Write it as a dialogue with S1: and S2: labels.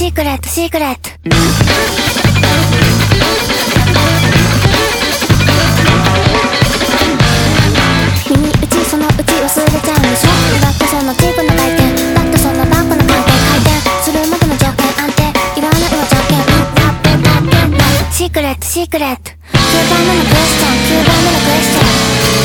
S1: シークレットシークレット。耳打ちそのうち忘れちゃうんでしょ。だってそのチープな回転、だってそのバックな回転、回転するまでの条件安定、いらないは条件。シークレットシークレット。9番目のクエスチョン9番目のクエスチョン。